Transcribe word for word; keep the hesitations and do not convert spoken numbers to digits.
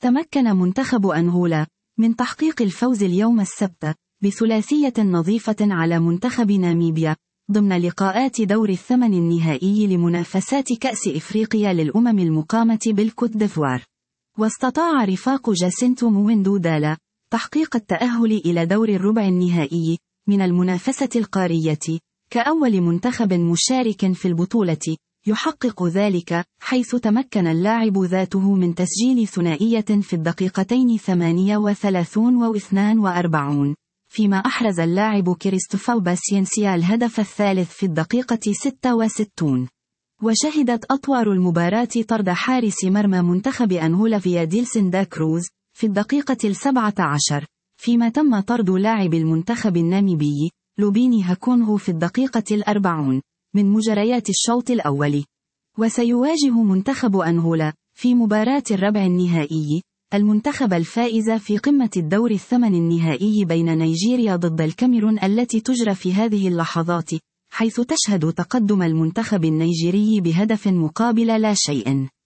تمكن منتخب أنغولا من تحقيق الفوز اليوم السبت بثلاثية نظيفة على منتخب ناميبيا ضمن لقاءات دور الثمن النهائي لمنافسات كأس إفريقيا للأمم المقامة بالكوت ديفوار. واستطاع رفاق جاسينتو مويندو دالا تحقيق التأهل إلى دور الربع النهائي من المنافسة القارية كأول منتخب مشارك في البطولة يحقق ذلك، حيث تمكن اللاعب ذاته من تسجيل ثنائية في الدقيقتين ثمانية وثلاثين واثنان وأربعين، فيما أحرز اللاعب كريستوفاو باسينسيا الهدف الثالث في الدقيقة ستة وستين. وشهدت أطوار المباراة طرد حارس مرمى منتخب أنغولا فيا ديلسن دا كروز في الدقيقة السابعة عشر، فيما تم طرد لاعب المنتخب الناميبي لوبيني هاكونغو في الدقيقة الأربعين من مجريات الشوط الأول. وسيواجه منتخب أنغولا في مباراة الربع النهائي المنتخب الفائز في قمة الدور الثمن النهائي بين نيجيريا ضد الكاميرون التي تجرى في هذه اللحظات، حيث تشهد تقدم المنتخب النيجيري بهدف مقابل لا شيء.